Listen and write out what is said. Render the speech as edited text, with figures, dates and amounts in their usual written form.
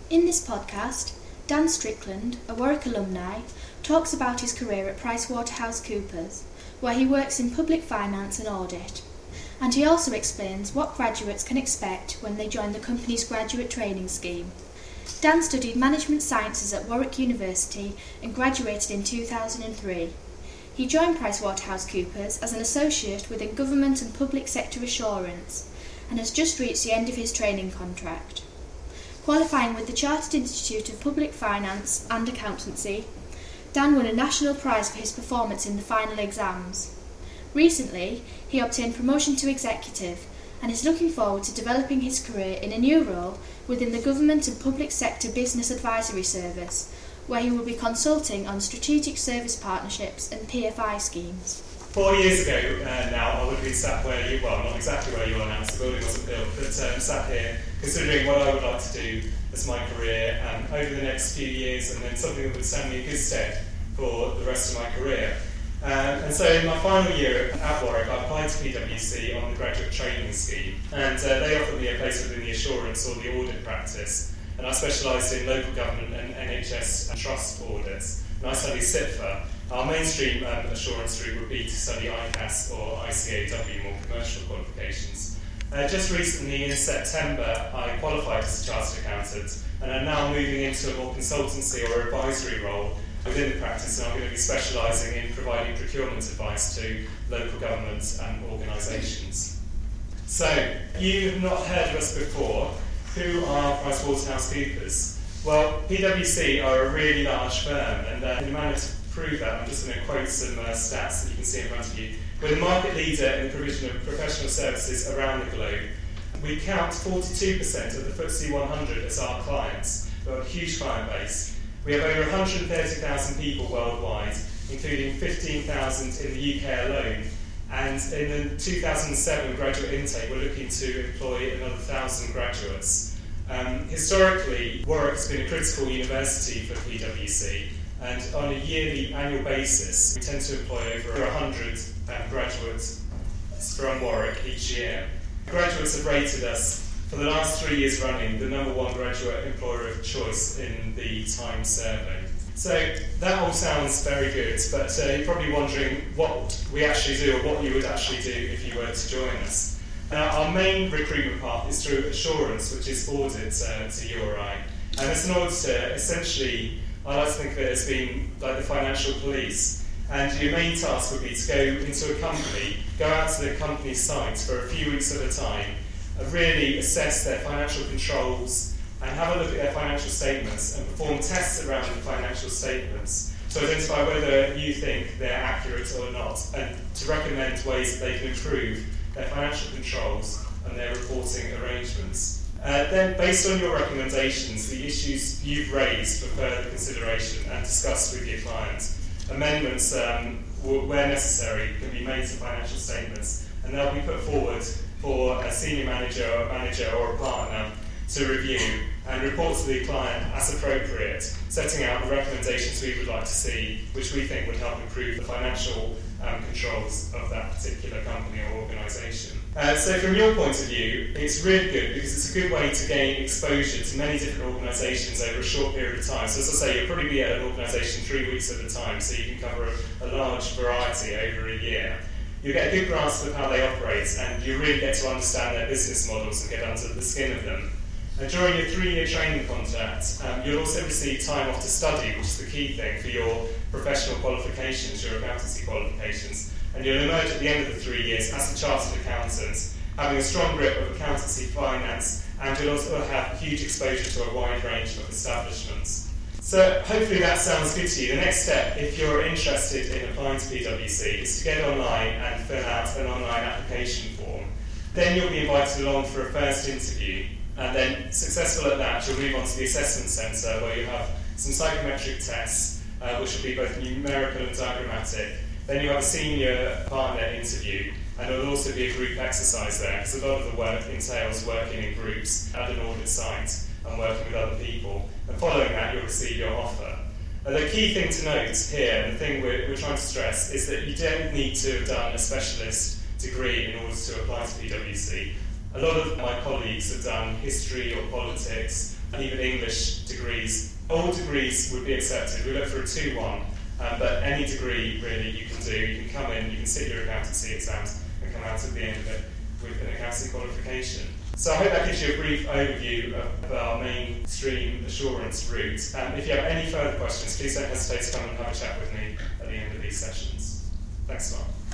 In this podcast, Dan Strickland, a Warwick alumni, talks about his career at PricewaterhouseCoopers, where he works in public finance and audit, and he also explains what graduates can expect when they join the company's graduate training scheme. Dan studied management sciences at Warwick University and graduated in 2003. He joined PricewaterhouseCoopers as an associate within government and public sector assurance and has just reached the end of his training contract. Qualifying with the Chartered Institute of Public Finance and Accountancy, Dan won a national prize for his performance in the final exams. Recently, he obtained promotion to executive and is looking forward to developing his career in a new role within the Government and Public Sector Business Advisory Service, where he will be consulting on strategic service partnerships and PFI schemes. 4 years ago now, I would have been sat where you, well, not exactly where you are now, because the building wasn't built, but sat here considering what I would like to do as my career over the next few years, and then something that would stand me in good stead for the rest of my career. And so in my final year at Warwick, I applied to PwC on the graduate training scheme, and they offered me a place within the assurance or the audit practice, and I specialised in local government and NHS and trust audits, and I studied CIPFA. Our mainstream assurance route would be to study ICAS or ICAW, more commercial qualifications. Just recently in September, I qualified as a chartered accountant, and I'm now moving into a more consultancy or advisory role within the practice, and I'm going to be specialising in providing procurement advice to local governments and organisations. So, you have not heard of us before. Who are PricewaterhouseCoopers? Well, PwC are a really large firm, and in a manner to prove that, I'm just going to quote some stats that you can see in front of you. We're the market leader in the provision of professional services around the globe. We count 42% of the FTSE 100 as our clients. We've got a huge client base. We have over 130,000 people worldwide, including 15,000 in the UK alone. And in the 2007 graduate intake, we're looking to employ another 1,000 graduates. Historically, Warwick has been a critical university for PwC, and on a yearly annual basis, we tend to employ over 100 graduates from Warwick each year. Graduates have rated us for the last 3 years running the #1 graduate employer of choice in the Time survey. So that all sounds very good, but you're probably wondering what we actually do or what you would actually do if you were to join us. Now, our main recruitment path is through assurance, which is audit to URI. And as an auditor, essentially, I like to think of it as being like the financial police. And your main task would be to go into a company, go out to the company's site for a few weeks at a time, really assess their financial controls, and have a look at their financial statements and perform tests around the financial statements to identify whether you think they're accurate or not, and to recommend ways that they can improve their financial controls and their reporting arrangements. Then, based on your recommendations, the issues you've raised for further consideration and discussed with your client, amendments, where necessary, can be made to financial statements, and they'll be put forward for a senior manager or a partner to review and report to the client as appropriate, setting out the recommendations we would like to see, which we think would help improve the financial controls of that particular company or organisation. So from your point of view, it's really good because it's a good way to gain exposure to many different organisations over a short period of time. So as I say, you'll probably be at an organisation 3 weeks at a time, so you can cover a large variety over a year. You'll get a good grasp of how they operate, and you really get to understand their business models and get under the skin of them. And during your 3-year training contract, you'll also receive time off to study, which is the key thing for your professional qualifications, your accountancy qualifications. And you'll emerge at the end of the 3 years as a chartered accountant, having a strong grip of accountancy finance, and you'll also have huge exposure to a wide range of establishments. So hopefully that sounds good to you. The next step, if you're interested in applying to PwC, is to get online and fill out an online application form. Then you'll be invited along for a first interview, and then successful at that, you'll move on to the assessment centre, where you have some psychometric tests, which will be both numerical and diagrammatic. Then you have a senior partner interview, and there will also be a group exercise there, because a lot of the work entails working in groups at an audit site and working with other people. And following that, you'll receive your offer. The key thing to note here, and the thing we're trying to stress, is that you don't need to have done a specialist degree in order to apply to PwC. A lot of my colleagues have done history or politics and even English degrees. All degrees would be accepted. We look for a 2-1, but any degree really you can do. You can come in, you can sit your accountancy exams and come out at the end of it with an accountancy qualification. So I hope that gives you a brief overview of our mainstream assurance route. If you have any further questions, please don't hesitate to come and have a chat with me at the end of these sessions. Thanks a lot.